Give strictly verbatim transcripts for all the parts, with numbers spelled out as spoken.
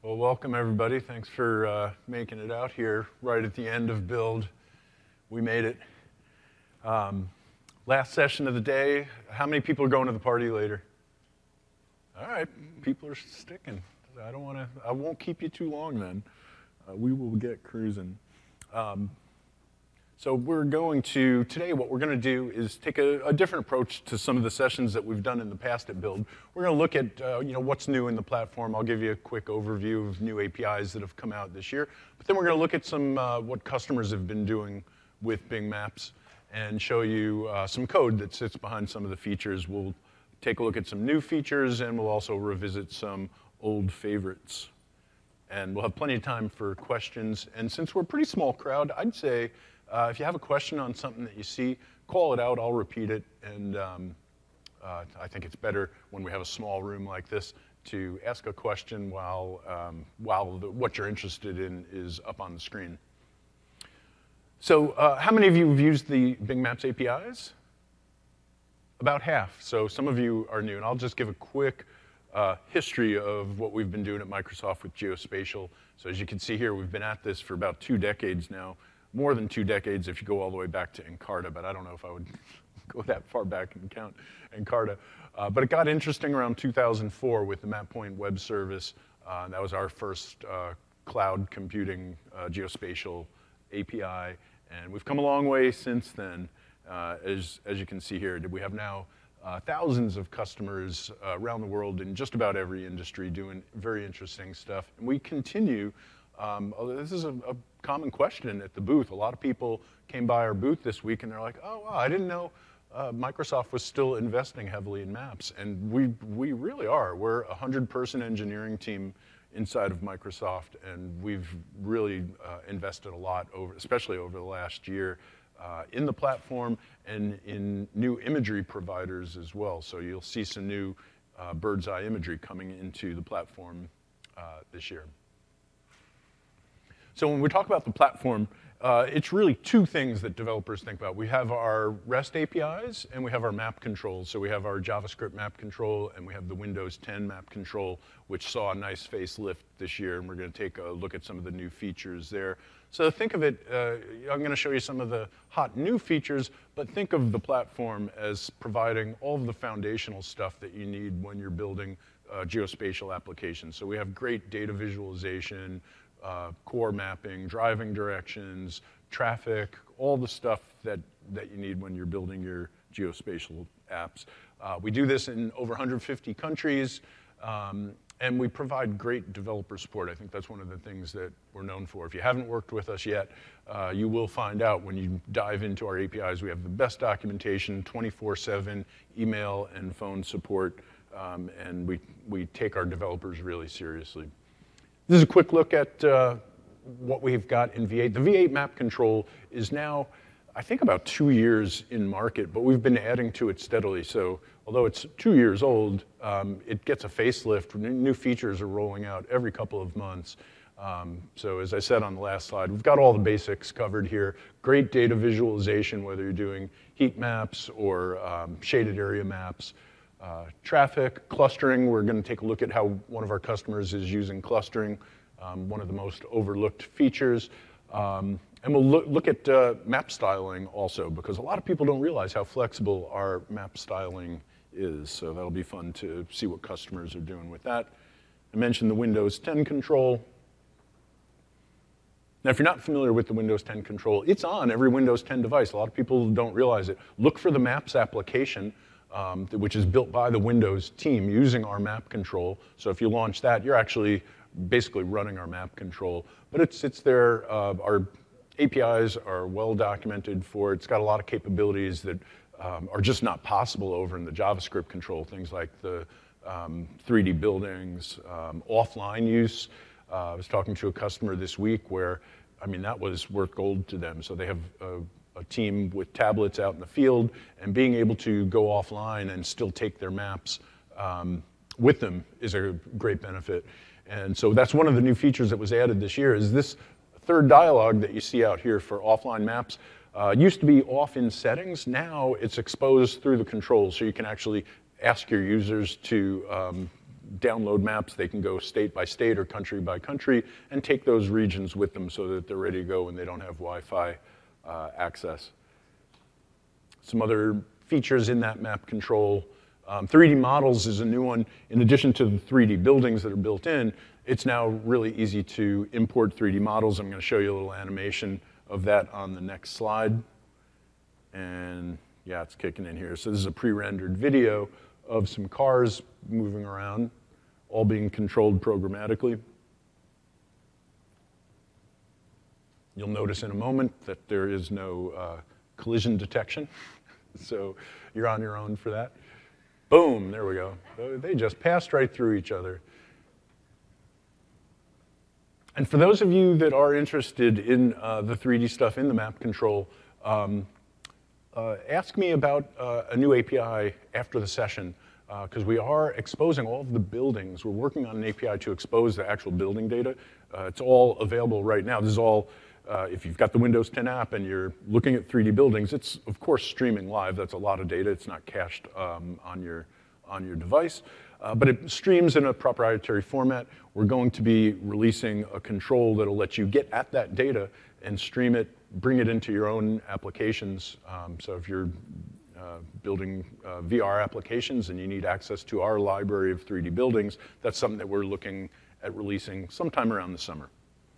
Well, welcome everybody. Thanks for uh, making it out here right at the end of Build. We made it. Um, last session of the day. How many people are going to the party later? All right, people are sticking. I don't want to. I won't keep you too long then. Uh, we will get cruising. Um, So we're going to, today what we're going to do is take a, a different approach to some of the sessions that we've done in the past at Build. We're going to look at uh, you know, what's new in the platform. I'll give you a quick overview of new A P Is that have come out this year. But then we're going to look at some uh, what customers have been doing with Bing Maps and show you uh, some code that sits behind some of the features. We'll take a look at some new features, and we'll also revisit some old favorites. And we'll have plenty of time for questions. And since we're a pretty small crowd, I'd say Uh, if you have a question on something that you see, call it out. I'll repeat it. And um, uh, I think it's better when we have a small room like this to ask a question while, um, while the, what you're interested in is up on the screen. So uh, how many of you have used the Bing Maps A P Is? About half. So some of you are new. And I'll just give a quick uh, history of what we've been doing at Microsoft with geospatial. So as you can see here, we've been at this for about two decades now. More than two decades if you go all the way back to Encarta, but I don't know if I would go that far back and count Encarta. Uh, but it got interesting around two thousand four with the MapPoint web service. Uh, that was our first uh, cloud computing uh, geospatial A P I, and we've come a long way since then. Uh, as, as you can see here, we have now uh, thousands of customers uh, around the world in just about every industry doing very interesting stuff. And we continue. Um, this is a, a common question at the booth. A lot of people came by our booth this week and they're like, oh, wow, I didn't know uh, Microsoft was still investing heavily in maps. And we, we really are. We're a hundred person engineering team inside of Microsoft, and we've really uh, invested a lot, over, especially over the last year, uh, in the platform and in new imagery providers as well. So you'll see some new uh, bird's eye imagery coming into the platform uh, this year. So when we talk about the platform, uh, it's really two things that developers think about. We have our REST A P Is, and we have our map controls. So we have our JavaScript map control, and we have the Windows ten map control, which saw a nice facelift this year, and we're going to take a look at some of the new features there. So think of it, uh, I'm going to show you some of the hot new features, but think of the platform as providing all of the foundational stuff that you need when you're building uh, geospatial applications. So we have great data visualization, Uh, core mapping, driving directions, traffic, all the stuff that, that you need when you're building your geospatial apps. Uh, we do this in over one hundred fifty countries, um, and we provide great developer support. I think that's one of the things that we're known for. If you haven't worked with us yet, uh, you will find out when you dive into our A P Is. We have the best documentation, twenty-four seven email and phone support, um, and we, we take our developers really seriously. This is a quick look at uh, what we've got in V eight. The V eight map control is now, I think, about two years in market, but we've been adding to it steadily. So although it's two years old, um, it gets a facelift. New features are rolling out every couple of months. Um, so as I said on the last slide, we've got all the basics covered here. Great data visualization, whether you're doing heat maps or um, shaded area maps. Uh, traffic, clustering, we're going to take a look at how one of our customers is using clustering, um, one of the most overlooked features. Um, and we'll look, look at uh, map styling also, because a lot of people don't realize how flexible our map styling is. So that'll be fun to see what customers are doing with that. I mentioned the Windows ten control. Now, if you're not familiar with the Windows ten control, it's on every Windows ten device. A lot of people don't realize it. Look for the Maps application, Um, which is built by the Windows team using our map control. So if you launch that, you're actually basically running our map control. But it sits there. Uh, our A P Is are well documented for it. It's got a lot of capabilities that um, are just not possible over in the JavaScript control, things like the um, three D buildings, um, offline use. Uh, I was talking to a customer this week where, I mean, that was worth gold to them. So they have a a team with tablets out in the field, and being able to go offline and still take their maps um, with them is a great benefit. And so that's one of the new features that was added this year, is this third dialog that you see out here for offline maps. Uh, used to be off in settings. Now it's exposed through the controls, so you can actually ask your users to um, download maps. They can go state by state or country by country and take those regions with them so that they're ready to go when they don't have Wi-Fi uh, access. Some other features in that map control. Um, three D models is a new one. In addition to the three D buildings that are built in, it's now really easy to import three D models. I'm going to show you a little animation of that on the next slide. And yeah, it's kicking in here. So this is a pre-rendered video of some cars moving around, all being controlled programmatically. You'll notice in a moment that there is no uh, collision detection. So you're on your own for that. Boom, there we go. They just passed right through each other. And for those of you that are interested in uh, the three D stuff in the map control, um, uh, ask me about uh, a new A P I after the session, because uh, we are exposing all of the buildings. We're working on an A P I to expose the actual building data. Uh, it's all available right now. This is all, uh, if you've got the Windows ten app and you're looking at three D buildings, it's of course streaming live. That's a lot of data. It's not cached um, on your, on your device. Uh, but it streams in a proprietary format. We're going to be releasing a control that'll let you get at that data and stream it, bring it into your own applications. Um, so if you're uh, building uh, V R applications and you need access to our library of three D buildings, that's something that we're looking at releasing sometime around the summer.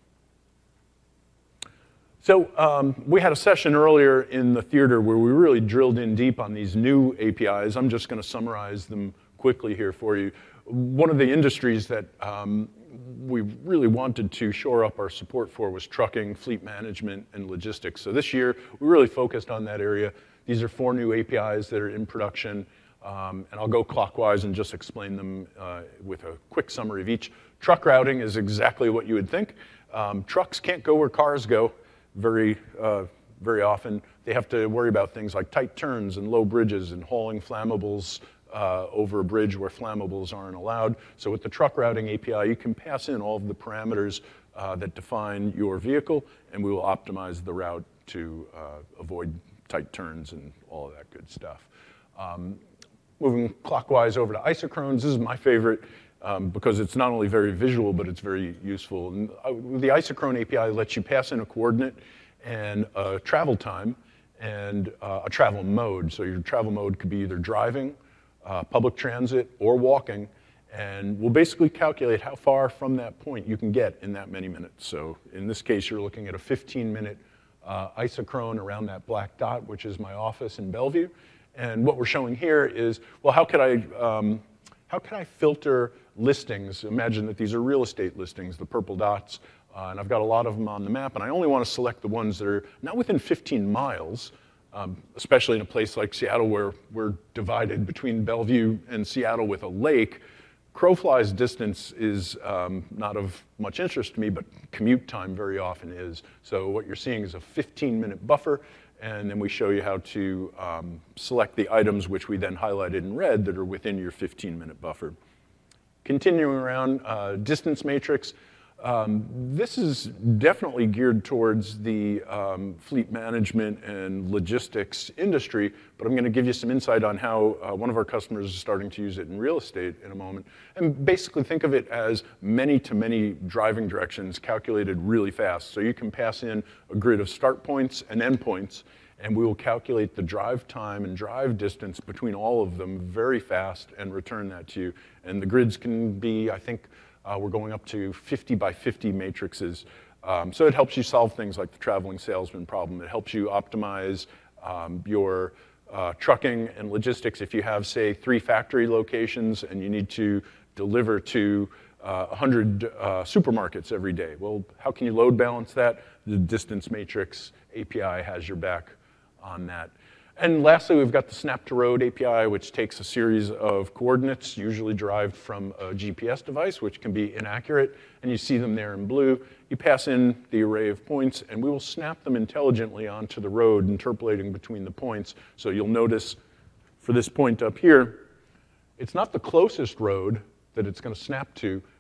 So um, we had a session earlier in the theater where we really drilled in deep on these new A P Is. I'm just going to summarize them quickly here for you. One of the industries that um, we really wanted to shore up our support for was trucking, fleet management, and logistics. So this year, we really focused on that area. These are four new A P Is that are in production, um, and I'll go clockwise and just explain them uh, with a quick summary of each. Truck routing is exactly what you would think. Um, trucks can't go where cars go very, uh, very often. They have to worry about things like tight turns and low bridges and hauling flammables Uh, over a bridge where flammables aren't allowed. So with the truck routing A P I, you can pass in all of the parameters uh, that define your vehicle, and we will optimize the route to uh, avoid tight turns and all of that good stuff. Um, moving clockwise over to isochrones, this is my favorite um, because it's not only very visual, but it's very useful. And, uh, the isochrone A P I lets you pass in a coordinate and a travel time and uh, a travel mode. So your travel mode could be either driving, Uh, public transit, or walking, and we'll basically calculate how far from that point you can get in that many minutes. So in this case, you're looking at a fifteen minute uh, isochrone around that black dot, which is my office in Bellevue. And what we're showing here is, well, how could I, um, how can I filter listings? Imagine that these are real estate listings, the purple dots, uh, and I've got a lot of them on the map, and I only want to select the ones that are not within fifteen miles, Um, especially in a place like Seattle where we're divided between Bellevue and Seattle with a lake. Crowfly's distance is um, not of much interest to me, but commute time very often is. So what you're seeing is a fifteen minute buffer, and then we show you how to um, select the items which we then highlighted in red that are within your fifteen minute buffer. Continuing around, uh, distance matrix. Um, this is definitely geared towards the um, fleet management and logistics industry, but I'm going to give you some insight on how uh, one of our customers is starting to use it in real estate in a moment. And basically think of it as many-to-many driving directions calculated really fast. So you can pass in a grid of start points and end points, and we will calculate the drive time and drive distance between all of them very fast and return that to you. And the grids can be, I think, Uh, we're going up to fifty by fifty matrices. Um, so it helps you solve things like the traveling salesman problem. It helps you optimize um, your uh, trucking and logistics. If you have, say, three factory locations and you need to deliver to uh, one hundred uh, supermarkets every day, well, how can you load balance that? The distance matrix A P I has your back on that. And lastly, we've got the Snap to Road A P I, which takes a series of coordinates, usually derived from a G P S device, which can be inaccurate, and you see them there in blue. You pass in the array of points, and we will snap them intelligently onto the road, interpolating between the points. So you'll notice for this point up here, it's not the closest road that it's going to snap to,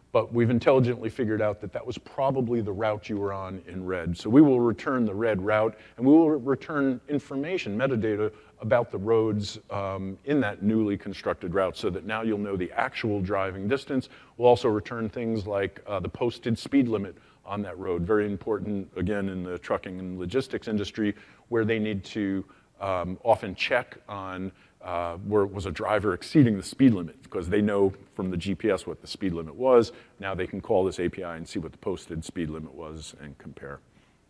but we've intelligently figured out that that was probably the route you were on in red. So we will return the red route, and we will return information, metadata, about the roads um, in that newly constructed route so that now you'll know the actual driving distance. We'll also return things like uh, the posted speed limit on that road. Very important, again, in the trucking and logistics industry, where they need to um, often check on uh, where was a driver exceeding the speed limit, because they know from the G P S what the speed limit was. Now they can call this A P I and see what the posted speed limit was and compare.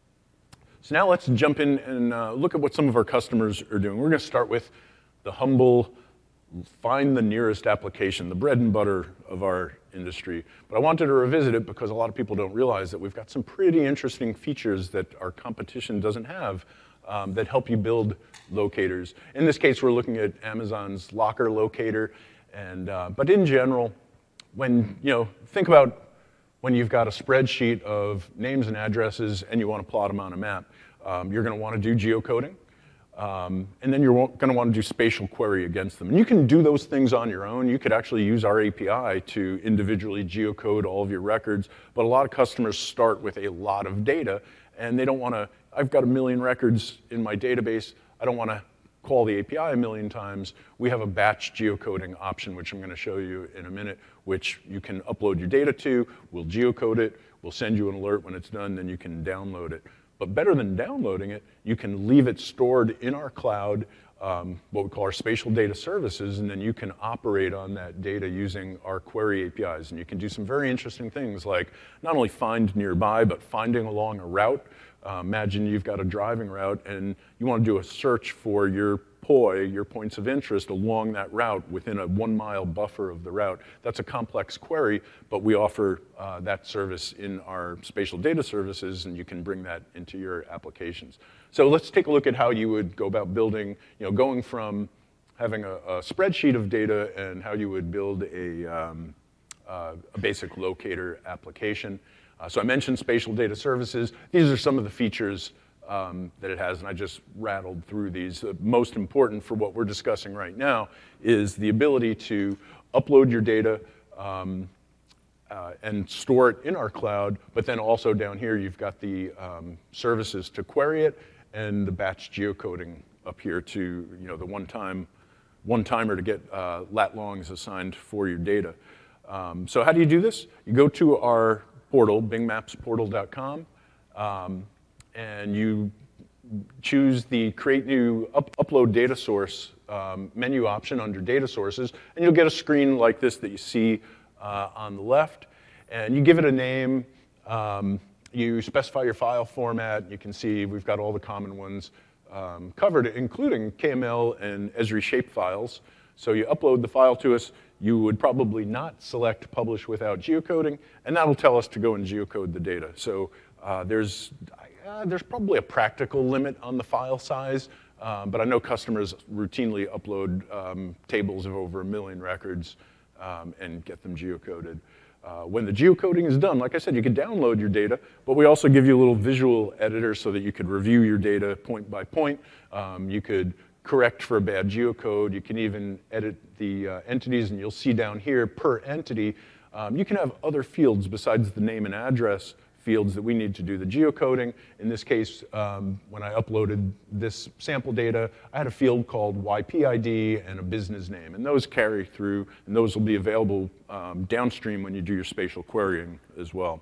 So now let's jump in and uh, look at what some of our customers are doing. We're going to start with the humble, find the nearest application, the bread and butter of our industry. But I wanted to revisit it because a lot of people don't realize that we've got some pretty interesting features that our competition doesn't have um, that help you build locators. In this case, we're looking at Amazon's Locker Locator. And, uh, but in general, when, you know, think about when you've got a spreadsheet of names and addresses and you want to plot them on a map. Um, you're going to want to do geocoding. Um, and then you're going to want to do spatial query against them. And you can do those things on your own. You could actually use our A P I to individually geocode all of your records. But a lot of customers start with a lot of data, and they don't want to, I've got a million records in my database. I don't want to call the A P I a million times. We have a batch geocoding option, which I'm going to show you in a minute, which you can upload your data to. We'll geocode it. We'll send you an alert when it's done, then you can download it. But better than downloading it, you can leave it stored in our cloud, um, what we call our spatial data services, and then you can operate on that data using our query A P Is. And you can do some very interesting things like not only find nearby, but finding along a route. Uh, imagine you've got a driving route and you want to do a search for your P O I, your points of interest along that route within a one mile buffer of the route. That's a complex query, but we offer uh, that service in our spatial data services, and you can bring that into your applications. So let's take a look at how you would go about building, you know, going from having a, a spreadsheet of data and how you would build a, um, uh, a basic locator application. Uh, so I mentioned spatial data services. These are some of the features um, that it has, and I just rattled through these. The most important for what we're discussing right now is the ability to upload your data um, uh, and store it in our cloud, but then also down here you've got the um, services to query it and the batch geocoding up here to, you know, the one-time, one-timer to get uh, lat longs assigned for your data. Um, so how do you do this? You go to our portal, bing maps portal dot com, um, and you choose the create new up, upload data source um, menu option under data sources, and you'll get a screen like this that you see uh, on the left, and you give it a name, um, you specify your file format. You can see we've got all the common ones um, covered, including K M L and Esri shape files. So you upload the file to us. You would probably not select publish without geocoding, and that'll tell us to go and geocode the data. So uh, there's, uh, there's probably a practical limit on the file size, uh, but I know customers routinely upload um, tables of over a million records um, and get them geocoded. Uh, when the geocoding is done, like I said, you can download your data, but we also give you a little visual editor so that you could review your data point by point. Um, you could correct for a bad geocode. You can even edit the uh, entities, and you'll see down here per entity. Um, you can have other fields besides the name and address fields that we need to do the geocoding. In this case, um, when I uploaded this sample data, I had a field called Y P I D and a business name, and those carry through, and those will be available um, downstream when you do your spatial querying as well.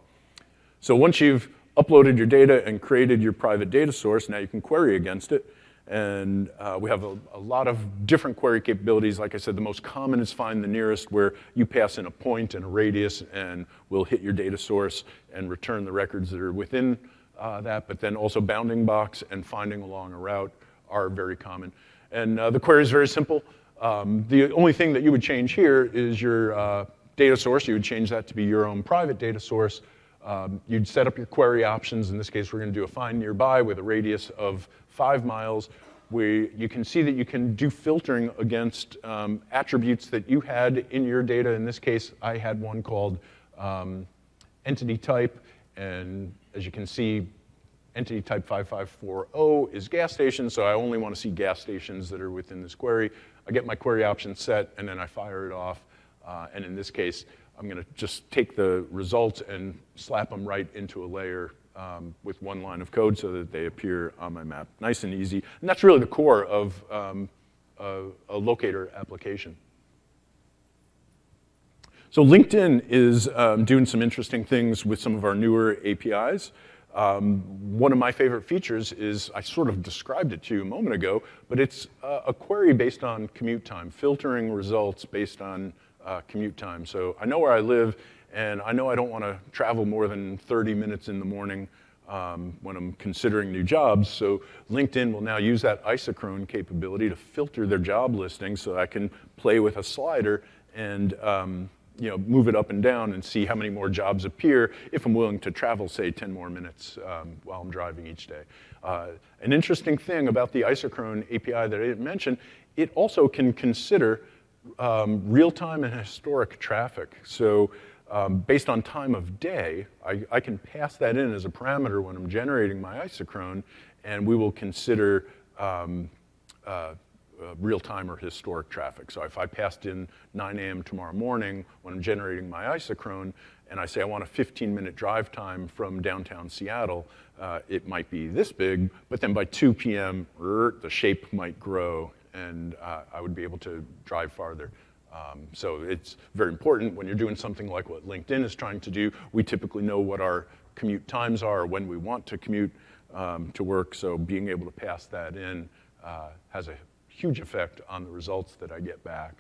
So once you've uploaded your data and created your private data source, now you can query against it. And uh, we have a, a lot of different query capabilities. Like I said, the most common is find the nearest, where you pass in a point and a radius, and we'll hit your data source and return the records that are within uh, that. But then also bounding box and finding along a route are very common. And uh, the query is very simple. Um, the only thing that you would change here is your uh, data source. You would change that to be your own private data source. Um, you'd set up your query options. In this case, we're going to do a find nearby with a radius of five miles. Where you can see that you can do filtering against um, attributes that you had in your data. In this case, I had one called um, entity type, and as you can see, entity type five five four zero is gas station, so I only want to see gas stations that are within this query. I get my query option set, and then I fire it off. Uh, and in this case, I'm going to just take the results and slap them right into a layer um, with one line of code so that they appear on my map. Nice and easy. And that's really the core of um, a, a locator application. So LinkedIn is um, doing some interesting things with some of our newer A P Is. Um, one of my favorite features is, I sort of described it to you a moment ago, but it's uh, a query based on commute time, filtering results based on uh, commute time. So I know where I live, and I know I don't want to travel more than thirty minutes in the morning um, when I'm considering new jobs. So LinkedIn will now use that isochrone capability to filter their job listings so I can play with a slider and um, you know, move it up and down and see how many more jobs appear if I'm willing to travel, say, ten more minutes um, while I'm driving each day. Uh, an interesting thing about the isochrone A P I that I didn't mention, it also can consider um, real-time and historic traffic. So um, based on time of day, I, I can pass that in as a parameter when I'm generating my isochrone, and we will consider um, uh, Uh, real-time or historic traffic. So if I passed in nine A M tomorrow morning when I'm generating my isochrone, and I say I want a fifteen minute drive time from downtown Seattle, uh, it might be this big, but then by two P M, er, the shape might grow, and uh, I would be able to drive farther. Um, so it's very important when you're doing something like what LinkedIn is trying to do. We typically know what our commute times are, when we want to commute um, to work, so being able to pass that in uh, has a huge effect on the results that I get back.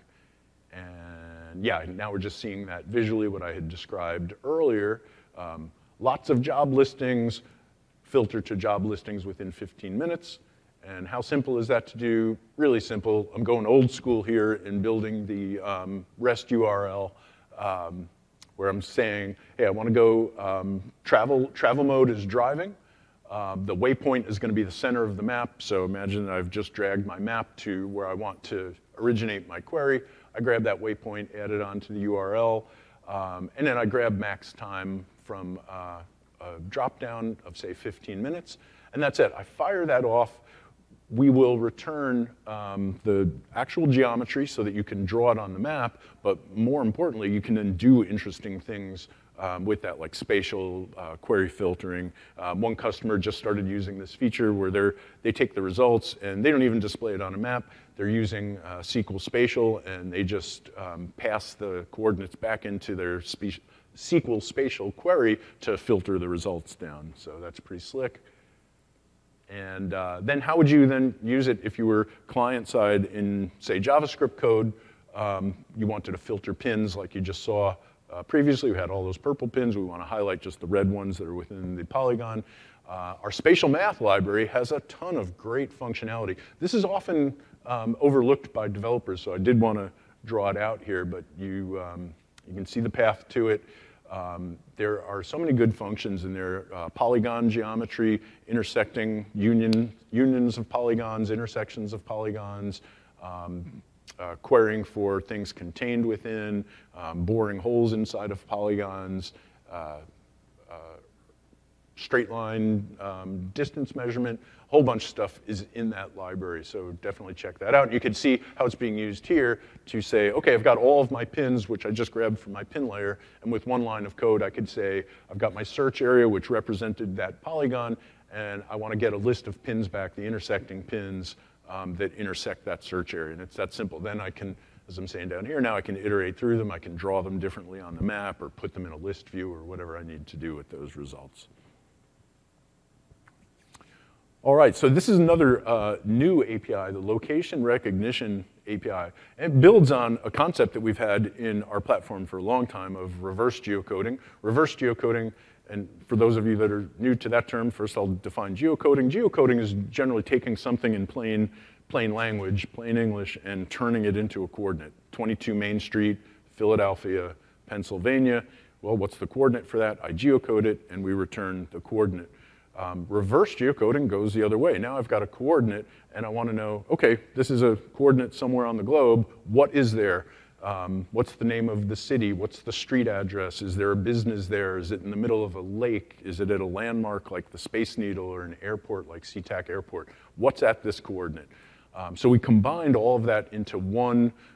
And yeah, now we're just seeing that visually, what I had described earlier. Um, lots of job listings, filter to job listings within fifteen minutes. And how simple is that to do? Really simple. I'm going old school here in building the um, REST U R L um, where I'm saying, hey, I want to go um, travel, travel mode is driving. Um, the waypoint is going to be the center of the map, so imagine that I've just dragged my map to where I want to originate my query. I grab that waypoint, add it onto the U R L, um, and then I grab max time from uh, a drop-down of, say, fifteen minutes, and that's it. I fire that off. We will return um, the actual geometry so that you can draw it on the map, but more importantly, you can then do interesting things Um, with that, like spatial uh, query filtering. Um, one customer just started using this feature where they're, they take the results and they don't even display it on a map. They're using uh, S Q L Spatial, and they just um, pass the coordinates back into their spe- S Q L Spatial query to filter the results down. So that's pretty slick. And uh, then how would you then use it if you were client-side in, say, JavaScript code? Um, you wanted to filter pins like you just saw. Uh, previously, we had all those purple pins. We want to highlight just the red ones that are within the polygon. Uh, our spatial math library has a ton of great functionality. This is often um, overlooked by developers, so I did want to draw it out here, but you, um, you can see the path to it. Um, there are so many good functions in there. Uh, polygon geometry, intersecting union, unions of polygons, intersections of polygons, um, Uh, querying for things contained within, um, boring holes inside of polygons, uh, uh, straight line um, distance measurement, a whole bunch of stuff is in that library, so definitely check that out. You can see how it's being used here to say, okay, I've got all of my pins, which I just grabbed from my pin layer, and with one line of code, I could say, I've got my search area, which represented that polygon, and I want to get a list of pins back, the intersecting pins, Um, that intersect that search area, and it's that simple. Then I can, as I'm saying down here, now I can iterate through them, I can draw them differently on the map or put them in a list view or whatever I need to do with those results. All right, so this is another uh, new A P I, the Location Recognition A P I. And it builds on a concept that we've had in our platform for a long time of reverse geocoding. Reverse geocoding, and for those of you that are new to that term, first I'll define geocoding. Geocoding is generally taking something in plain, plain language, plain English, and turning it into a coordinate. twenty-two Main Street, Philadelphia, Pennsylvania. Well, what's the coordinate for that? I geocode it, and we return the coordinate. Um, reverse geocoding goes the other way. Now I've got a coordinate, and I want to know, okay, this is a coordinate somewhere on the globe. What is there? Um, what's the name of the city? What's the street address? Is there a business there? Is it in the middle of a lake? Is it at a landmark like the Space Needle or an airport like SeaTac Airport? What's at this coordinate? Um, so we combined all of that into one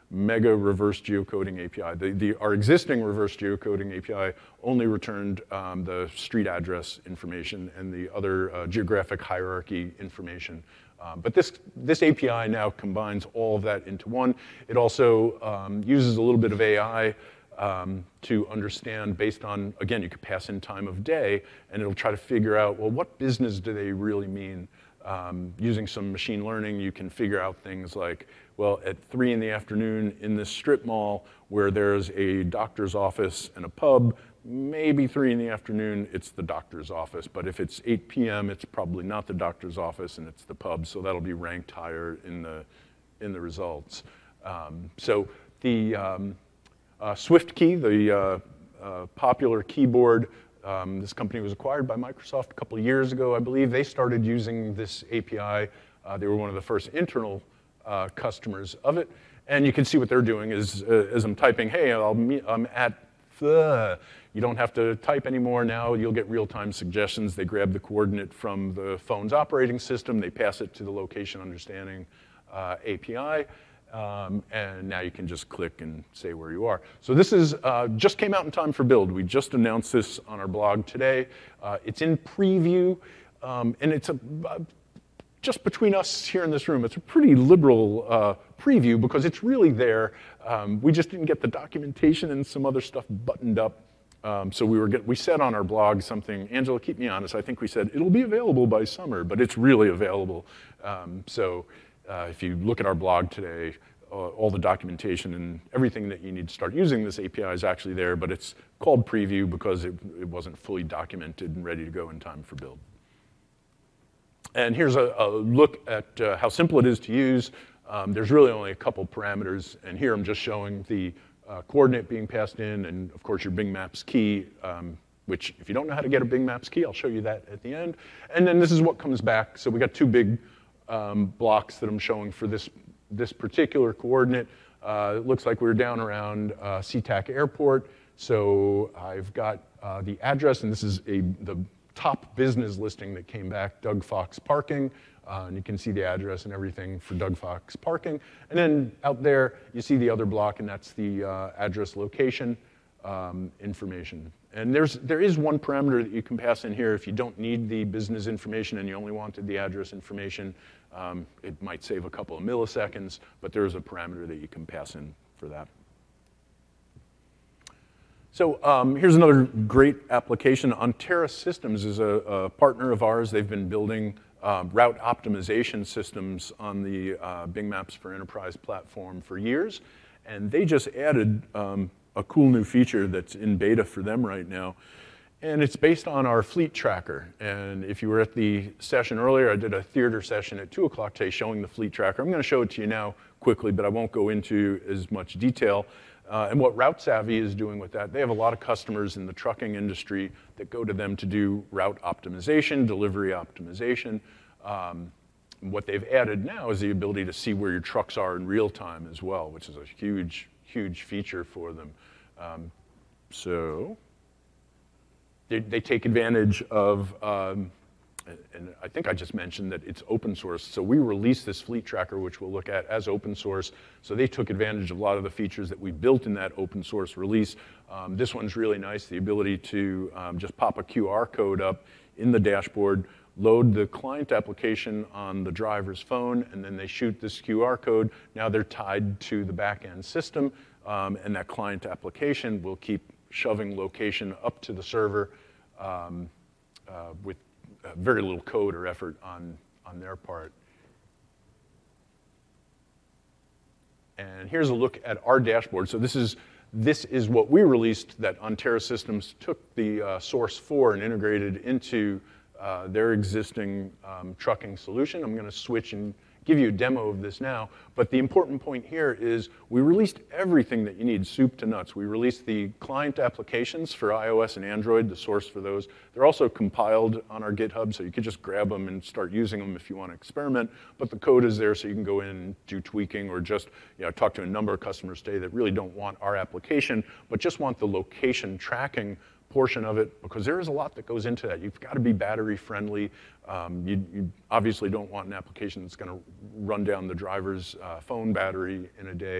mega reverse geocoding A P I. The, the, our existing reverse geocoding A P I only returned um, the street address information and the other uh, geographic hierarchy information. Um, but this, this A P I now combines all of that into one. It also um, uses a little bit of A I um, to understand based on, again, you could pass in time of day, and it'll try to figure out, well, what business do they really mean? Um, using some machine learning, you can figure out things like, well, at three in the afternoon in this strip mall where there's a doctor's office and a pub, maybe three in the afternoon, it's the doctor's office. But if it's eight p m, it's probably not the doctor's office and it's the pub, so that'll be ranked higher in the, in the results. Um, so the um, uh, SwiftKey, the uh, uh, popular keyboard, um, this company was acquired by Microsoft a couple of years ago, I believe. They started using this A P I. Uh, they were one of the first internal uh, customers of it. And you can see what they're doing is, uh, as I'm typing, hey, I'll meet, I'm at the, you don't have to type anymore now. You'll get real-time suggestions. They grab the coordinate from the phone's operating system. They pass it to the location understanding uh, A P I. Um, and now you can just click and say where you are. So this is uh, just came out in time for build. We just announced this on our blog today. Uh, it's in preview, um, and it's a, uh, just between us here in this room, it's a pretty liberal uh, preview because it's really there. Um, we just didn't get the documentation and some other stuff buttoned up. Um, so we were get, we said on our blog something, Angela, keep me honest, I think we said it'll be available by summer, but it's really available. Um, so. Uh, if you look at our blog today, uh, all the documentation and everything that you need to start using this A P I is actually there, but it's called preview because it, it wasn't fully documented and ready to go in time for build. And here's a, a look at uh, how simple it is to use. Um, there's really only a couple parameters, and here I'm just showing the uh, coordinate being passed in, and of course your Bing Maps key, um, which if you don't know how to get a Bing Maps key, I'll show you that at the end. And then this is what comes back. So we got two big Um, blocks that I'm showing for this, this particular coordinate. Uh, it looks like we're down around uh, SeaTac Airport. So I've got uh, the address, and this is a, the top business listing that came back, Doug Fox Parking. Uh, and you can see the address and everything for Doug Fox Parking. And then out there, you see the other block, and that's the uh, address location um, information. And there's, there is one parameter that you can pass in here if you don't need the business information and you only wanted the address information. Um, it might save a couple of milliseconds, but there is a parameter that you can pass in for that. So um, here's another great application. Onterra Systems is a, a partner of ours. They've been building uh, route optimization systems on the uh, Bing Maps for Enterprise platform for years. And they just added um, a cool new feature that's in beta for them right now. And it's based on our fleet tracker. And if you were at the session earlier, I did a theater session at two o'clock today showing the fleet tracker. I'm going to show it to you now quickly, but I won't go into as much detail. Uh, and what RouteSavvy is doing with that, they have a lot of customers in the trucking industry that go to them to do route optimization, delivery optimization. Um, what they've added now is the ability to see where your trucks are in real time as well, which is a huge, huge feature for them. Um, so. They, they take advantage of, um, and I think I just mentioned that it's open source. So we released this fleet tracker, which we'll look at as open source. So they took advantage of a lot of the features that we built in that open source release. Um, this one's really nice, the ability to um, just pop a Q R code up in the dashboard, load the client application on the driver's phone, and then they shoot this Q R code. Now they're tied to the back-end system, um, and that client application will keep shoving location up to the server um, uh, with uh, very little code or effort on, on their part. And here's a look at our dashboard. So this is, this is what we released that Onterra Systems took the uh, source for and integrated into uh, their existing um, trucking solution. I'm going to switch and give you a demo of this now, but the important point here is we released everything that you need, soup to nuts. We released the client applications for iOS and Android, the source for those. They're also compiled on our GitHub, so you could just grab them and start using them if you want to experiment, but the code is there so you can go in and do tweaking or just, you know, talk to a number of customers today that really don't want our application, but just want the location tracking portion of it, because there is a lot that goes into that. You've got to be battery friendly. Um, you, you obviously don't want an application that's going to run down the driver's uh, phone battery in a day.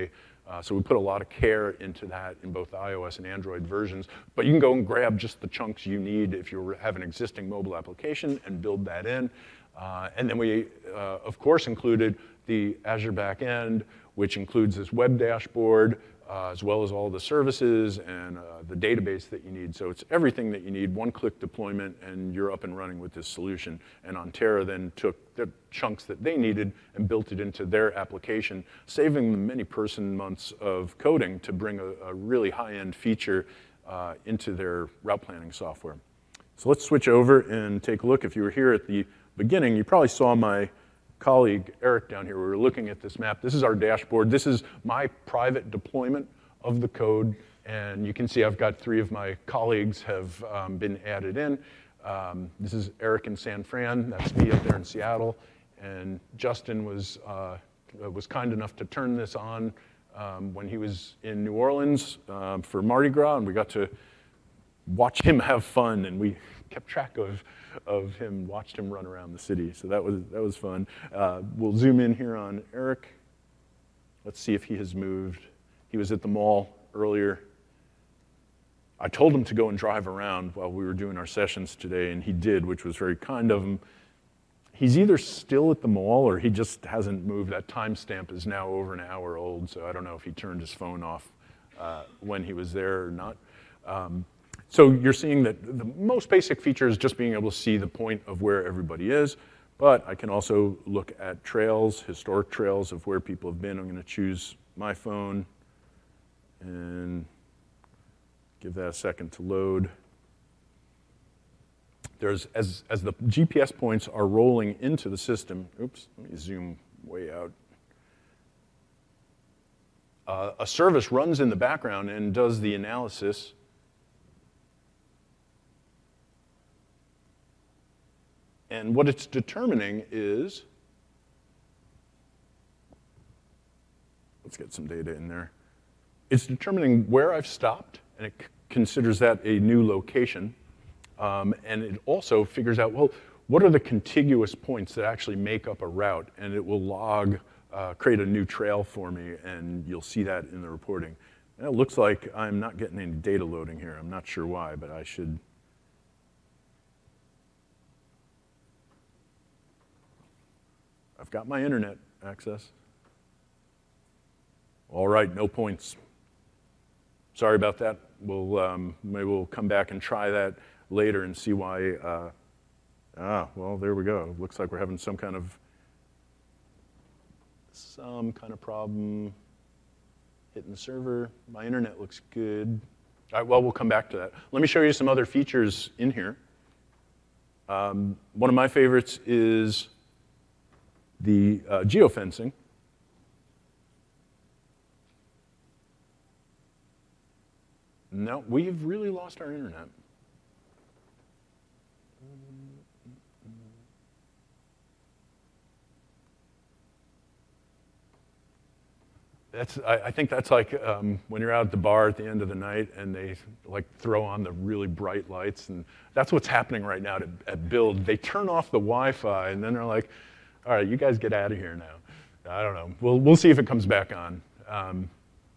Uh, so we put a lot of care into that in both the iOS and Android versions. But you can go and grab just the chunks you need if you have an existing mobile application and build that in. Uh, and then we, uh, of course, included the Azure backend, which includes this web dashboard, uh, as well as all the services and uh, the database that you need. So it's everything that you need, one-click deployment, and you're up and running with this solution. And Ontera then took the chunks that they needed and built it into their application, saving them many person months of coding to bring a, a really high-end feature uh, into their route planning software. So let's switch over and take a look. If you were here at the beginning, you probably saw my colleague Eric down here. We were looking at this map. This is our dashboard. This is my private deployment of the code, and you can see I've got three of my colleagues have um, been added in. Um, this is Eric in San Fran. That's me up there in Seattle, and Justin was uh, was kind enough to turn this on um, when he was in New Orleans um, for Mardi Gras, and we got to watch him have fun, and we kept track of of him, watched him run around the city. So that was that was fun. Uh, we'll zoom in here on Eric. Let's see if he has moved. He was at the mall earlier. I told him to go and drive around while we were doing our sessions today, and he did, which was very kind of him. He's either still at the mall or he just hasn't moved. That timestamp is now over an hour old, so I don't know if he turned his phone off uh, when he was there or not. Um, So you're seeing that the most basic feature is just being able to see the point of where everybody is, but I can also look at trails, historic trails of where people have been. I'm going to choose my phone and give that a second to load. There's, as, as the G P S points are rolling into the system, oops, let me zoom way out. Uh, a service runs in the background and does the analysis. And what it's determining is, let's get some data in there. It's determining where I've stopped, and it c- considers that a new location. Um, and it also figures out, well, what are the contiguous points that actually make up a route? And it will log, uh, create a new trail for me, and you'll see that in the reporting. And it looks like I'm not getting any data loading here. I'm not sure why, but I should. I've got my internet access. All right, no points. Sorry about that. We'll, um, maybe we'll come back and try that later and see why. Uh, ah, well, there we go. Looks like we're having some kind of some kind of problem hitting the server. My internet looks good. All right, well, we'll come back to that. Let me show you some other features in here. Um, one of my favorites is the uh, geofencing. No, we've really lost our internet. That's, I, I think that's like um, when you're out at the bar at the end of the night and they like throw on the really bright lights, and that's what's happening right now at, at Build. They turn off the Wi-Fi and then they're like, all right, you guys get out of here now. I don't know. We'll, we'll see if it comes back on. Um,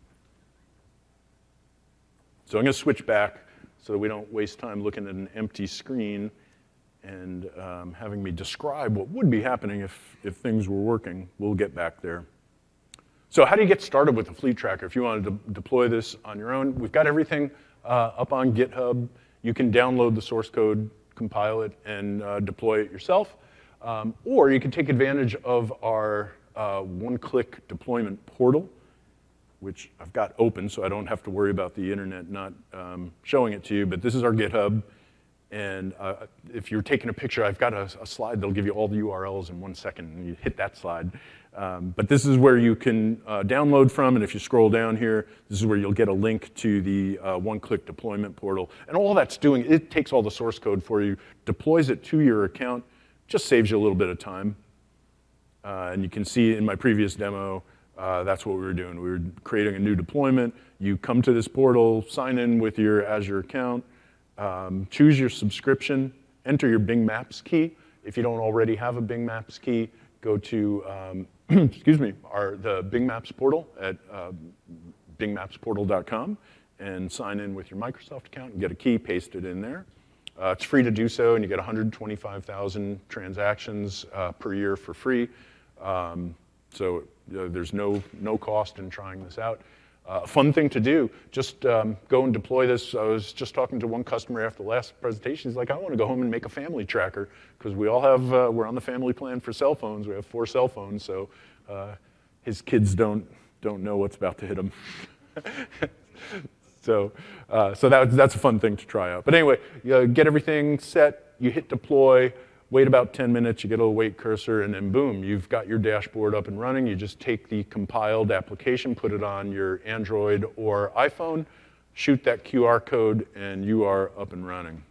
so I'm going to switch back so that we don't waste time looking at an empty screen and um, having me describe what would be happening if, if things were working. We'll get back there. So how do you get started with the Fleet Tracker? If you want to de- deploy this on your own, we've got everything uh, up on GitHub. You can download the source code, compile it, and uh, deploy it yourself. Um, or you can take advantage of our uh, one-click deployment portal, which I've got open so I don't have to worry about the internet not um, showing it to you. But this is our GitHub. And uh, if you're taking a picture, I've got a, a slide that'll give you all the U R Ls in one second, and you hit that slide. Um, but this is where you can uh, download from, and if you scroll down here, this is where you'll get a link to the uh, one-click deployment portal. And all that's doing, it takes all the source code for you, deploys it to your account, just saves you a little bit of time. Uh, and you can see in my previous demo, uh, that's what we were doing. We were creating a new deployment. You come to this portal, sign in with your Azure account, um, choose your subscription, enter your Bing Maps key. If you don't already have a Bing Maps key, go to um, excuse me, our, the Bing Maps portal at uh, bing maps portal dot com and sign in with your Microsoft account and get a key, paste it in there. Uh, it's free to do so, and you get one hundred twenty-five thousand transactions uh, per year for free. Um, so uh, there's no, no cost in trying this out. Uh, fun thing to do, just um, go and deploy this. I was just talking to one customer after the last presentation. He's like, I want to go home and make a family tracker, because we all have, uh, we're on the family plan for cell phones. We have four cell phones, so uh, his kids don't, don't know what's about to hit them. So, uh, so that, that's a fun thing to try out. But anyway, you get everything set, you hit deploy, wait about ten minutes, you get a little wait cursor, and then boom, you've got your dashboard up and running. You just take the compiled application, put it on your Android or iPhone, shoot that Q R code, and you are up and running.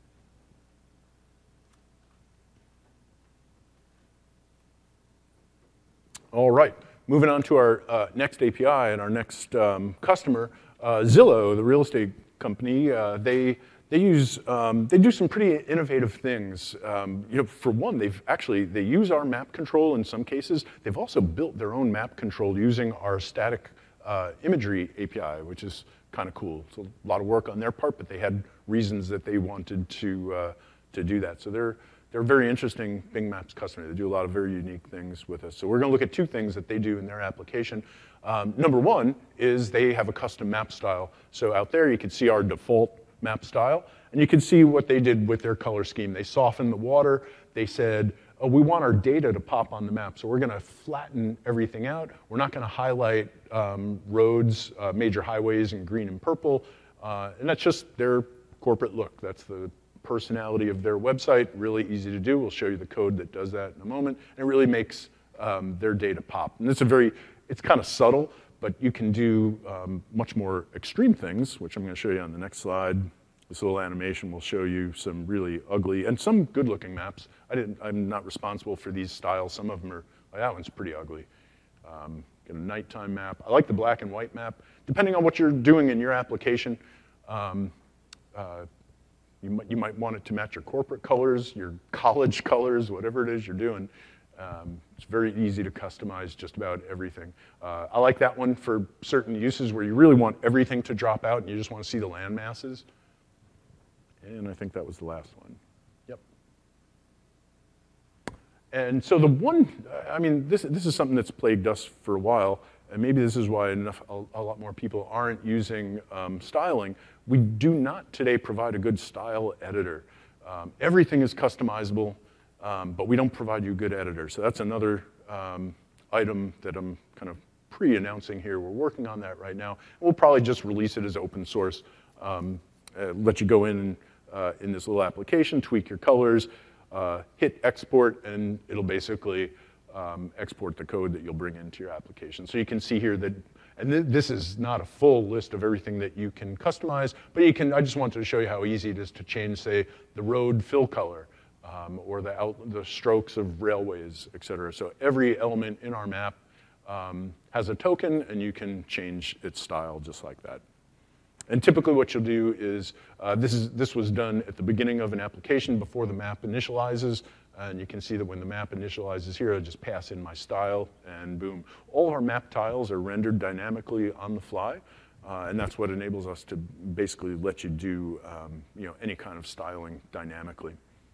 All right, moving on to our uh, next A P I and our next um, customer. Uh, Zillow, the real estate company, uh, they they use um, they do some pretty innovative things. Um, you know, for one, they've actually they use our map control in some cases. They've also built their own map control using our static uh, imagery A P I, which is kind of cool. It's a lot of work on their part, but they had reasons that they wanted to uh, to do that. So they're they're a very interesting Bing Maps customer. They do a lot of very unique things with us. So we're going to look at two things that they do in their application. Um, number one is they have a custom map style. So out there you can see our default map style, and you can see what they did with their color scheme. They softened the water. They said, oh, we want our data to pop on the map, so we're going to flatten everything out. We're not going to highlight um, roads, uh, major highways in green and purple, uh, and that's just their corporate look. That's the personality of their website. Really easy to do. We'll show you the code that does that in a moment, and it really makes um, their data pop. And it's a very It's kind of subtle, but you can do um, much more extreme things, which I'm going to show you on the next slide. This little animation will show you some really ugly and some good-looking maps. I didn't, I'm not responsible for these styles. Some of them are, like that one's pretty ugly. Um, get a nighttime map. I like the black and white map. Depending on what you're doing in your application, um, uh, you, might, you might want it to match your corporate colors, your college colors, whatever it is you're doing. Um, it's very easy to customize just about everything. Uh, I like that one for certain uses where you really want everything to drop out and you just want to see the land masses. And I think that was the last one. Yep. And so the one, I mean, this, this is something that's plagued us for a while, and maybe this is why enough, a, a lot more people aren't using um, styling. We do not today provide a good style editor. Um, everything is customizable. Um, but we don't provide you a good editor. So that's another um, item that I'm kind of pre-announcing here. We're working on that right now. We'll probably just release it as open source, um, uh, let you go in uh, in this little application, tweak your colors, uh, hit export, and it'll basically um, export the code that you'll bring into your application. So you can see here that, and th this is not a full list of everything that you can customize, but you can, I just wanted to show you how easy it is to change, say, the road fill color. Um, or the, out, the strokes of railways, et cetera. So every element in our map um, has a token, and you can change its style just like that. And typically what you'll do is, uh, this, is, this was done at the beginning of an application before the map initializes, and you can see that when the map initializes here, I just pass in my style, and boom. All of our map tiles are rendered dynamically on the fly, uh, and that's what enables us to basically let you do um, you know, any kind of styling dynamically.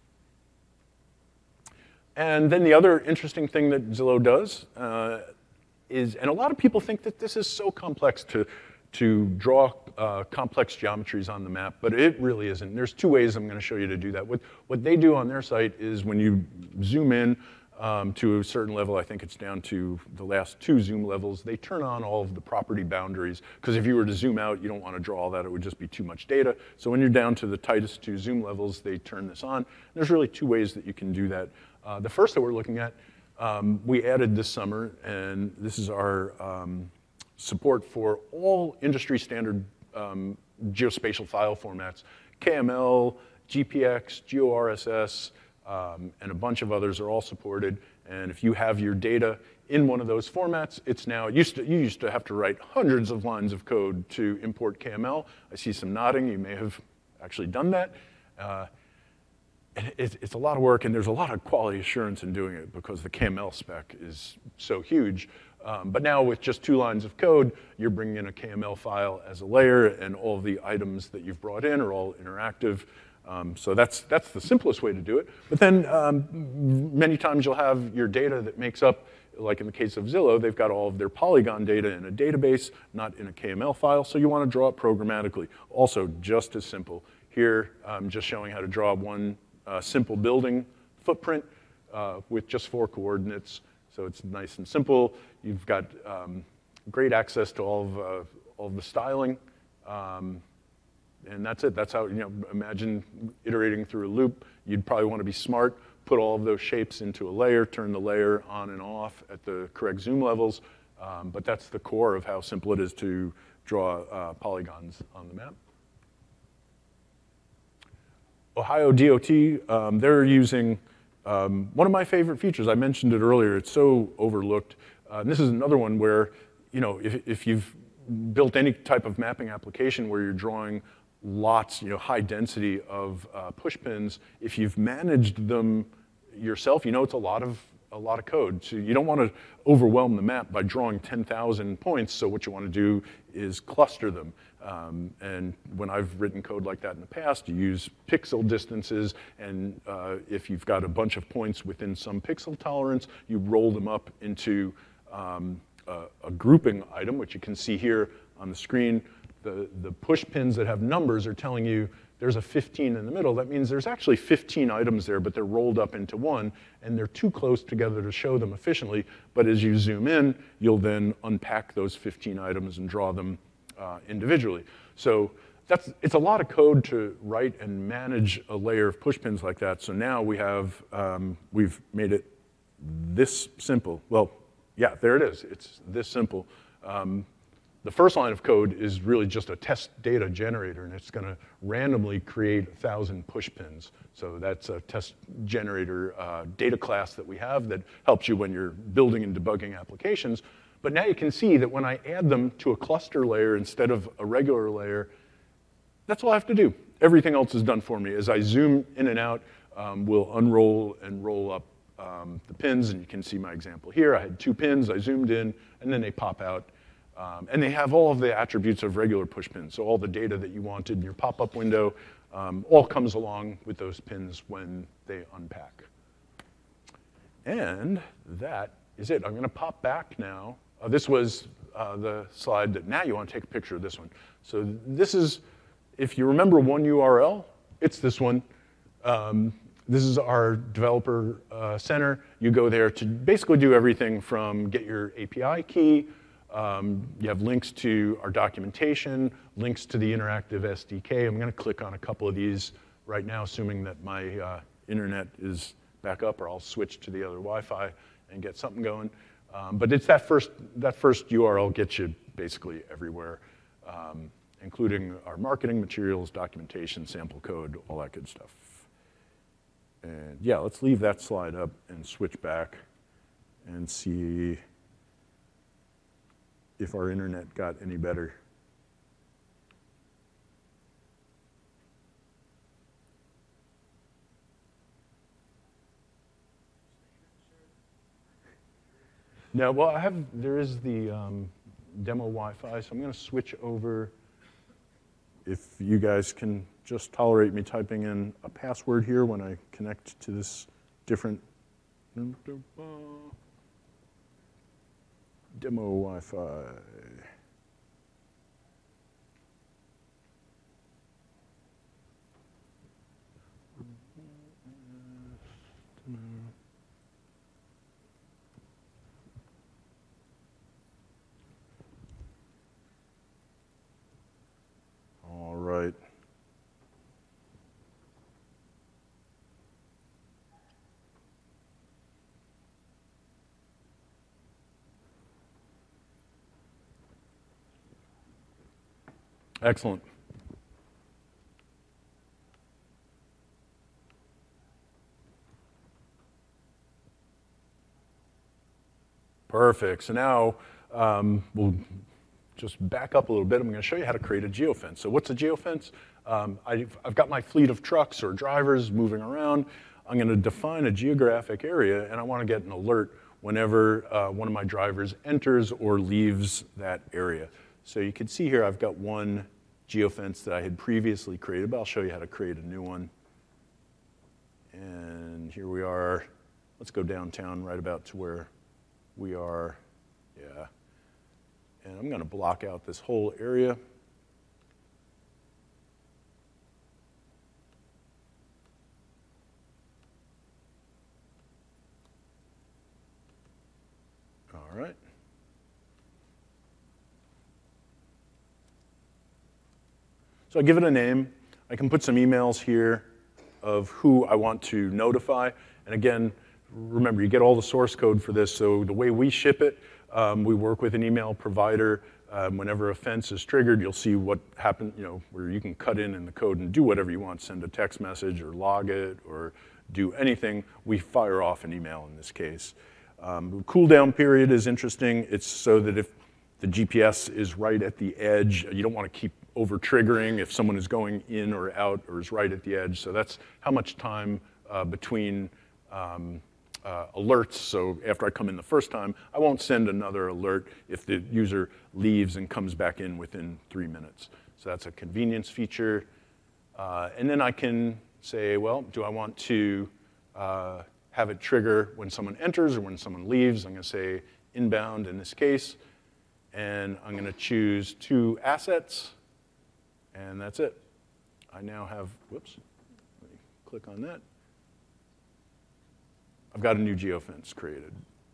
And then the other interesting thing that Zillow does uh, is, and a lot of people think that this is so complex to, to draw uh, complex geometries on the map, but it really isn't. There's two ways I'm going to show you to do that. What, what they do on their site is when you zoom in um, to a certain level, I think it's down to the last two zoom levels, they turn on all of the property boundaries, because if you were to zoom out, you don't want to draw all that. It would just be too much data. So when you're down to the tightest two zoom levels, they turn this on. There's really two ways that you can do that. Uh, the first that we're looking at, um, we added this summer, and this is our um, support for all industry standard um, geospatial file formats. K M L, G P X, GeoRSS, um, and a bunch of others are all supported. And if you have your data in one of those formats, it's now, it used to, you used to have to write hundreds of lines of code to import K M L. I see some nodding. You may have actually done that. Uh, it's, it's a lot of work, and there's a lot of quality assurance in doing it because the K M L spec is so huge. Um, but now with just two lines of code, you're bringing in a K M L file as a layer, and all the items that you've brought in are all interactive. Um, so that's, that's the simplest way to do it. But then um, many times you'll have your data that makes up, like in the case of Zillow, they've got all of their Polygon data in a database, not in a K M L file, so you want to draw it programmatically. Also, just as simple. Here, I'm just showing how to draw one uh, simple building footprint uh, with just four coordinates. So it's nice and simple. You've got um, great access to all of, uh, all of the styling. Um, and that's it. That's how, you know, imagine iterating through a loop. You'd probably want to be smart, put all of those shapes into a layer, turn the layer on and off at the correct zoom levels. Um, but that's the core of how simple it is to draw uh, polygons on the map. Ohio D O T, um, they're using um, one of my favorite features. I mentioned it earlier. It's so overlooked. Uh, and this is another one where, you know, if, if you've built any type of mapping application where you're drawing lots, you know, high density of uh, push pins, if you've managed them yourself, you know it's a lot of a lot of code. So you don't want to overwhelm the map by drawing ten thousand points. So what you want to do is cluster them. Um, and when I've written code like that in the past, you use pixel distances, and uh, if you've got a bunch of points within some pixel tolerance, you roll them up into um, a, a grouping item, which you can see here on the screen. The, the push pins that have numbers are telling you there's a fifteen in the middle. That means there's actually fifteen items there, but they're rolled up into one, and they're too close together to show them efficiently. But as you zoom in, you'll then unpack those fifteen items and draw them uh, individually. So that's, it's a lot of code to write and manage a layer of push pins like that. So now we have, um, we've made it this simple. Well, yeah, there it is. It's this simple. Um, The first line of code is really just a test data generator, and it's going to randomly create one thousand push pins. So that's a test generator uh, data class that we have that helps you when you're building and debugging applications. But now you can see that when I add them to a cluster layer instead of a regular layer, that's all I have to do. Everything else is done for me. As I zoom in and out, um, we'll unroll and roll up um, the pins, and you can see my example here. I had two pins, I zoomed in, and then they pop out. Um, and they have all of the attributes of regular push pins. So all the data that you wanted in your pop-up window um, all comes along with those pins when they unpack. And that is it. I'm going to pop back now. Uh, this was uh, the slide that now you want to take a picture of this one. So this is, if you remember one U R L, it's this one. Um, this is our developer uh, center. You go there to basically do everything from get your A P I key. Um, you have links to our documentation, links to the interactive S D K. I'm going to click on a couple of these right now, assuming that my uh, internet is back up, or I'll switch to the other Wi-Fi and get something going. Um, but it's that first, that first U R L gets you basically everywhere, um, including our marketing materials, documentation, sample code, all that good stuff. And yeah, let's leave that slide up and switch back and see if our internet got any better. No, well, I have, there is the um, demo Wi-Fi, so I'm going to switch over. If you guys can just tolerate me typing in a password here when I connect to this different demo Wi-Fi. All right. Excellent. Perfect. So now um, we'll just back up a little bit. I'm going to show you how to create a geofence. So what's a geofence? Um, I've, I've got my fleet of trucks or drivers moving around. I'm going to define a geographic area, and I want to get an alert whenever uh, one of my drivers enters or leaves that area. So you can see here I've got one geofence that I had previously created, but I'll show you how to create a new one. And here we are. Let's go downtown right about to where we are. Yeah. And I'm going to block out this whole area. All right. So I give it a name. I can put some emails here of who I want to notify. And again, remember, you get all the source code for this. So the way we ship it, um, we work with an email provider. Um, whenever a fence is triggered, you'll see what happened, you know, where you can cut in in the code and do whatever you want, send a text message or log it or do anything. We fire off an email in this case. Um, the cooldown period is interesting. It's so that if the G P S is right at the edge, you don't want to keep over triggering if someone is going in or out or is right at the edge. So that's how much time uh, between um, uh, alerts. So after I come in the first time, I won't send another alert if the user leaves and comes back in within three minutes. So that's a convenience feature. Uh, and then I can say, well, do I want to uh, have it trigger when someone enters or when someone leaves? I'm going to say inbound in this case. And I'm going to choose two assets. And that's it. I now have, whoops, let me click on that. I've got a new geofence created.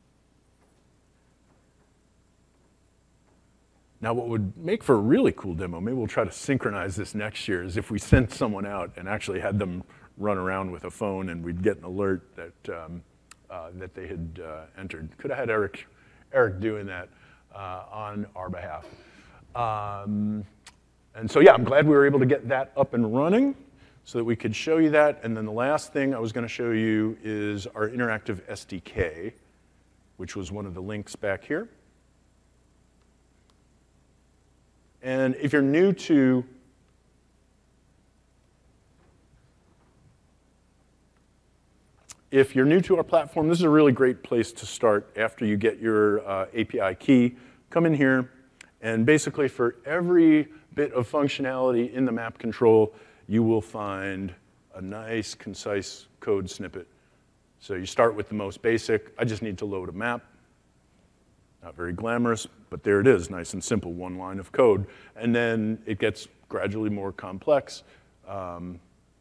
Now what would make for a really cool demo, maybe we'll try to synchronize this next year, is if we sent someone out and actually had them run around with a phone and we'd get an alert that, um, uh, that they had uh, entered. Could have had Eric, Eric doing that uh, on our behalf. Um, And so, yeah, I'm glad we were able to get that up and running so that we could show you that. And then the last thing I was going to show you is our interactive S D K, which was one of the links back here. And if you're new to if you're new to our platform, this is a really great place to start after you get your uh, A P I key. Come in here, and basically for every bit of functionality in the map control, you will find a nice, concise code snippet. So you start with the most basic. I just need to load a map. Not very glamorous, but there it is, nice and simple, one line of code. And then it gets gradually more complex. Um,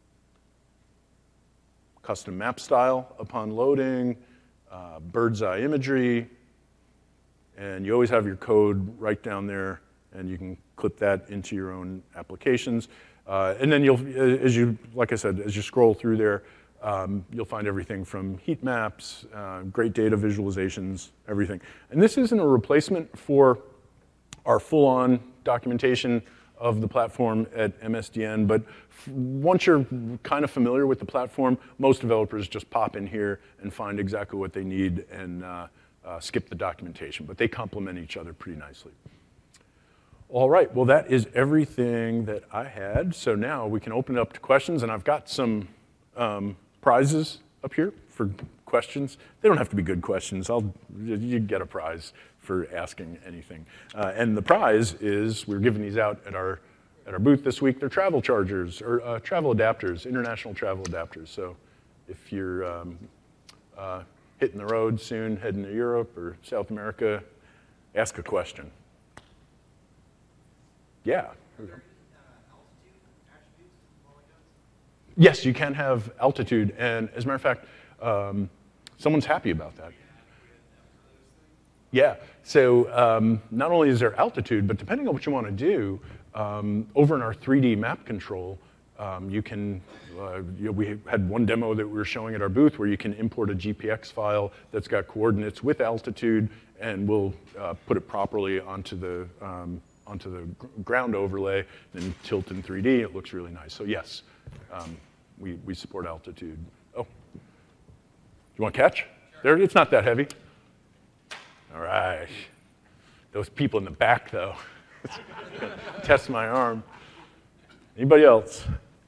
custom map style upon loading, uh, bird's eye imagery, and you always have your code right down there, and you can clip that into your own applications. Uh, and then you'll, as you, like I said, as you scroll through there, um, you'll find everything from heat maps, uh, great data visualizations, everything. And this isn't a replacement for our full-on documentation of the platform at M S D N, but once you're kind of familiar with the platform, most developers just pop in here and find exactly what they need and uh, uh, skip the documentation, but they complement each other pretty nicely. All right, well that is everything that I had, so now we can open it up to questions, and I've got some um, prizes up here for questions. They don't have to be good questions. I'll, you get a prize for asking anything. Uh, and the prize is, we're giving these out at our, at our booth this week. They're travel chargers, or uh, travel adapters, international travel adapters. So if you're um, uh, hitting the road soon, heading to Europe or South America, ask a question. Yeah. Yes, you can have altitude, and as a matter of fact, um, someone's happy about that. Yeah, so um, not only is there altitude, but depending on what you want to do, um, over in our three D map control, um, you can, uh, you know, we had one demo that we were showing at our booth where you can import a G P X file that's got coordinates with altitude, and we'll uh, put it properly onto the, um, onto the ground overlay, and tilt in three D, it looks really nice. So yes, um, we, we support altitude. Oh, you want to catch? There, it's not that heavy. All right. Those people in the back, though. Test my arm. Anybody else?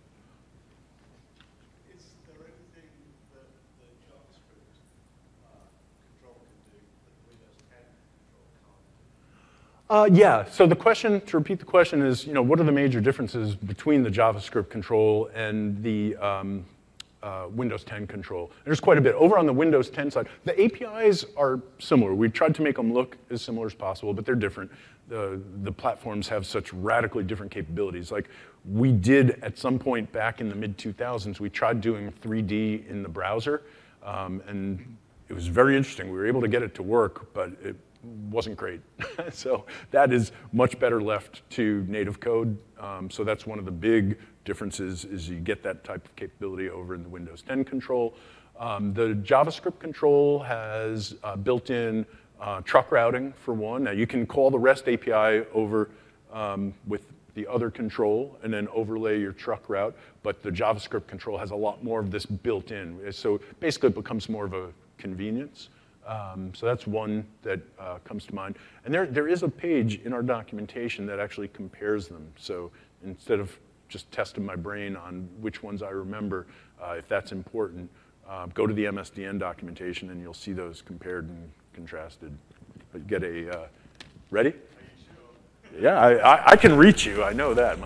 Is there anything that the JavaScript uh, control can do that the Windows ten control can't do? Uh, yeah, so the question, to repeat the question is, you know, what are the major differences between the JavaScript control and the um, uh, Windows ten control? There's quite a bit. Over on the Windows ten side, the A P Is are similar. We tried to make them look as similar as possible, but they're different. The, the platforms have such radically different capabilities. Like, we did, at some point back in the mid two thousands, we tried doing three D in the browser, um, and it was very interesting. We were able to get it to work, but it wasn't great. So that is much better left to native code. Um, so that's one of the big differences, is you get that type of capability over in the Windows ten control. Um, the JavaScript control has uh, built-in uh, truck routing, for one. Now, you can call the REST A P I over um, with the other control and then overlay your truck route, but the JavaScript control has a lot more of this built in. So basically it becomes more of a convenience. Um, so that's one that uh, comes to mind. And there, there is a page in our documentation that actually compares them. So instead of just testing my brain on which ones I remember, uh, if that's important, uh, go to the M S D N documentation and you'll see those compared and contrasted. But get a, uh, ready? Yeah, I, I, I can reach you, I know that. My,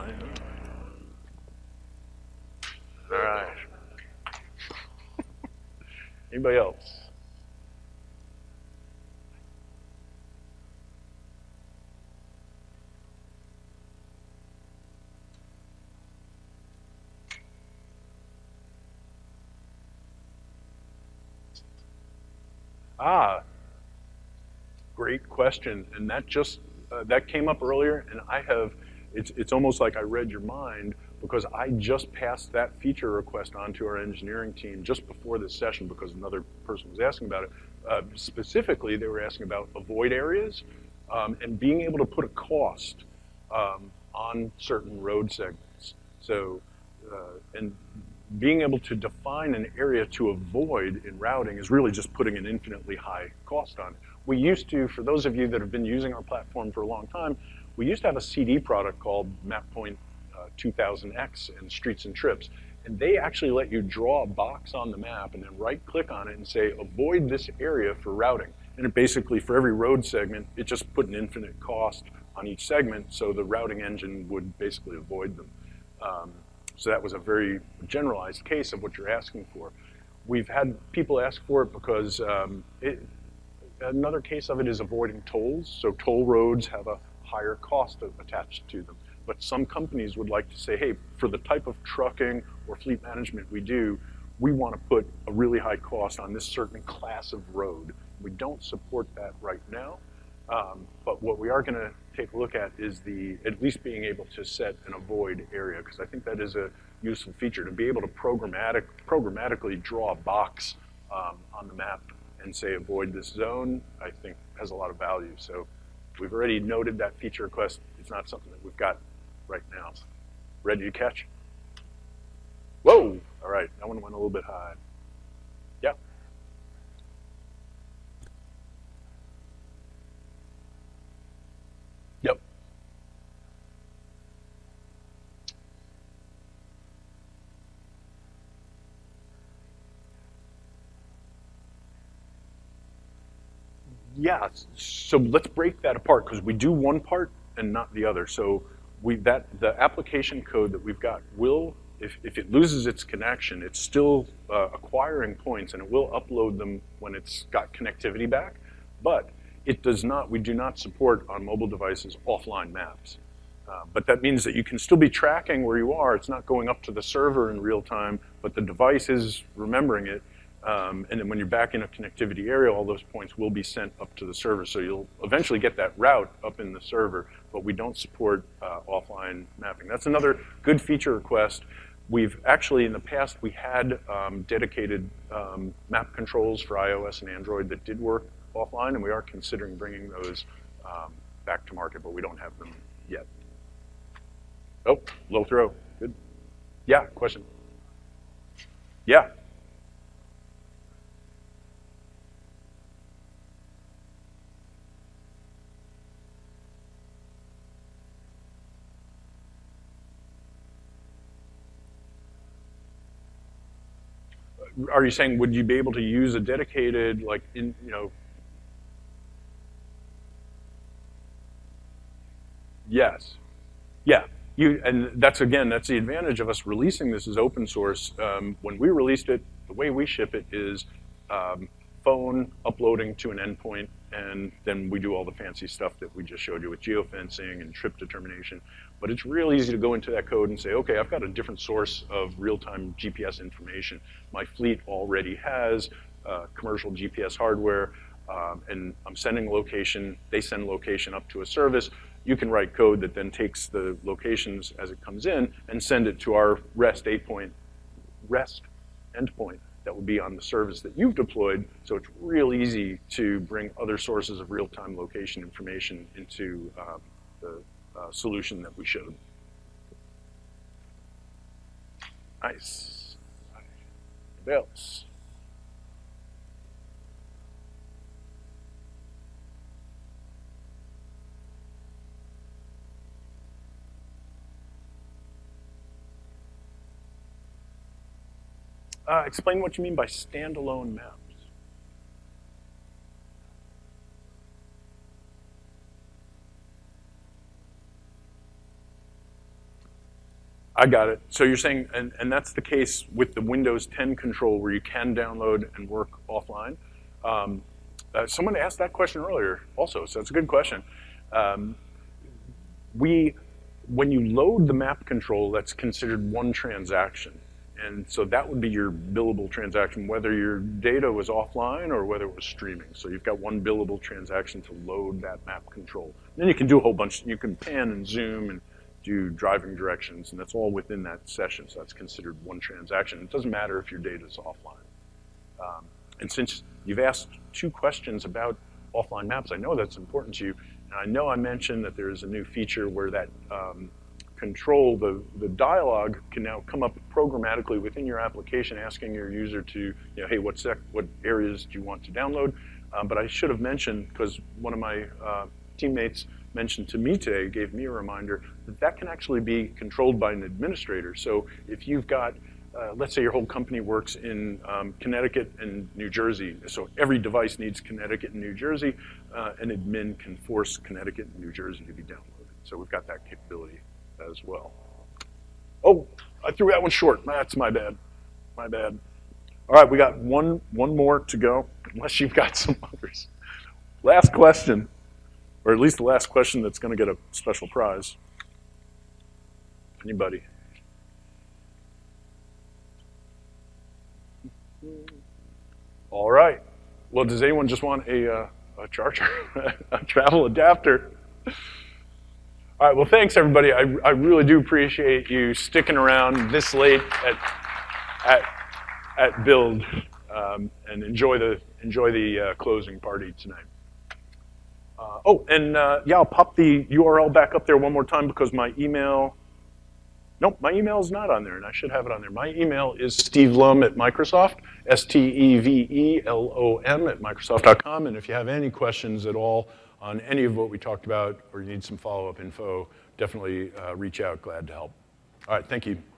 all right. Anybody else? Ah, great question, and that just uh, that came up earlier, and I have. It's it's almost like I read your mind, because I just passed that feature request on to our engineering team just before this session, because another person was asking about it. Uh, specifically, they were asking about avoid areas um, and being able to put a cost um, on certain road segments. So, uh, and being able to define an area to avoid in routing is really just putting an infinitely high cost on it. We used to, for those of you that have been using our platform for a long time, we used to have a C D product called MapPoint uh, two thousand X and Streets and Trips. And they actually let you draw a box on the map and then right click on it and say, avoid this area for routing. And it basically, for every road segment, it just put an infinite cost on each segment, so the routing engine would basically avoid them. Um, So that was a very generalized case of what you're asking for. We've had people ask for it because um, it, another case of it is avoiding tolls. So toll roads have a higher cost attached to them. But some companies would like to say, hey, for the type of trucking or fleet management we do, we want to put a really high cost on this certain class of road. We don't support that right now. Um, but what we are going to take a look at is the at least being able to set an avoid area, because I think that is a useful feature, to be able to programmatic programmatically draw a box um, on the map and say avoid this zone. I think has a lot of value. So we've already noted that feature request. It's not something that we've got right now. Ready to catch? Whoa! All right, that one went a little bit high. Yeah. Yep. Yeah, so let's break that apart, because we do one part and not the other. So we that the application code that we've got will, if, if it loses its connection, it's still uh, acquiring points, and it will upload them when it's got connectivity back. But it does not, we do not support on mobile devices offline maps. Uh, but that means that you can still be tracking where you are. It's not going up to the server in real time, but the device is remembering it. Um, and then when you're back in a connectivity area, all those points will be sent up to the server. So you'll eventually get that route up in the server, but we don't support uh, offline mapping. That's another good feature request. We've actually, in the past, we had um, dedicated um, map controls for iOS and Android that did work offline, and we are considering bringing those um, back to market, but we don't have them yet. Oh, low throw, good. Yeah, question. Yeah. are you saying, would you be able to use a dedicated, like, in, you know, yes. Yeah, you, and that's, again, that's the advantage of us releasing this as open source. Um, when we released it, the way we ship it is um, phone uploading to an endpoint, and then we do all the fancy stuff that we just showed you with geofencing and trip determination. But it's real easy to go into that code and say, okay, I've got a different source of real-time G P S information. My fleet already has uh, commercial G P S hardware, um, and I'm sending location, they send location up to a service. You can write code that then takes the locations as it comes in and send it to our REST eight-point REST endpoint that would be on the service that you've deployed. So it's real easy to bring other sources of real-time location information into um, the uh, solution that we showed. Nice. What else? Uh, explain what you mean by standalone maps. I got it. So you're saying, and, and that's the case with the Windows ten control where you can download and work offline. Um, uh, someone asked that question earlier also, so it's a good question. Um, we, when you load the map control, that's considered one transaction. And so that would be your billable transaction, whether your data was offline or whether it was streaming. So you've got one billable transaction to load that map control. And then you can do a whole bunch, you can pan and zoom and do driving directions, and that's all within that session. So that's considered one transaction. It doesn't matter if your data is offline. Um, and since you've asked two questions about offline maps, I know that's important to you. And I know I mentioned that there's a new feature where that um, control, the, the dialogue can now come up programmatically within your application, asking your user to, you know, hey, what, sec what areas do you want to download? Um, but I should have mentioned, because one of my uh, teammates mentioned to me today, gave me a reminder, that that can actually be controlled by an administrator. So if you've got, uh, let's say your whole company works in um, Connecticut and New Jersey, so every device needs Connecticut and New Jersey, uh, an admin can force Connecticut and New Jersey to be downloaded. So we've got that capability as well. Oh, I threw that one short. That's my bad. My bad. All right, we got one one more to go, unless you've got some others. Last question, or at least the last question that's going to get a special prize. Anybody? All right. Well, does anyone just want a, uh, a charger, a travel adapter? All right, well, thanks, everybody. I, I really do appreciate you sticking around this late at, at, at Build, um, and enjoy the, enjoy the uh, closing party tonight. Uh, oh, and uh, yeah, I'll pop the U R L back up there one more time because my email, nope, my email is not on there, and I should have it on there. My email is Steve Lum at Microsoft, S T E V E L O M at Microsoft dot com, and if you have any questions at all on any of what we talked about, or you need some follow-up info, definitely uh, reach out. Glad to help. All right, thank you.